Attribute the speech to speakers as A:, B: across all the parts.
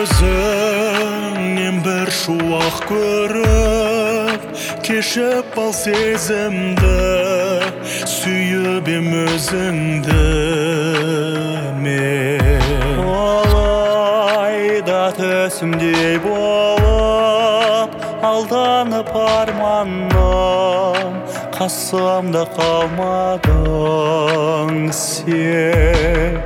A: көзіңнен бір шуақ көріп, кешіп ал сезімді, сүйіп ем өзіңді мен.
B: Алайда түсімдей болып, алданып арманым, қасымда қалмадың сен.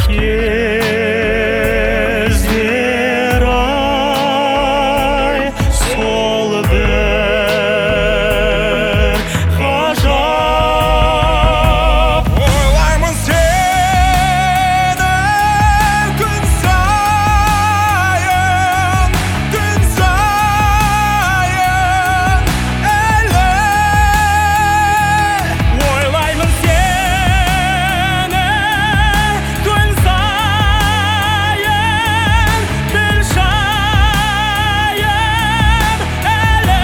A: Кездер ай, сол бір ғажап. Ойлаймын сені күн сайын, әлі. Ойлаймын сені күн сайын, бір шайын әлі.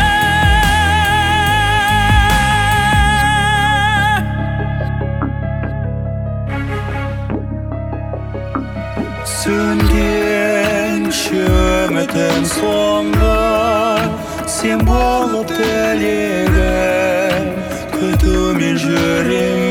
B: Сөнгенше үмітім соңғы, сен болып тілегім, күтумен жүремін.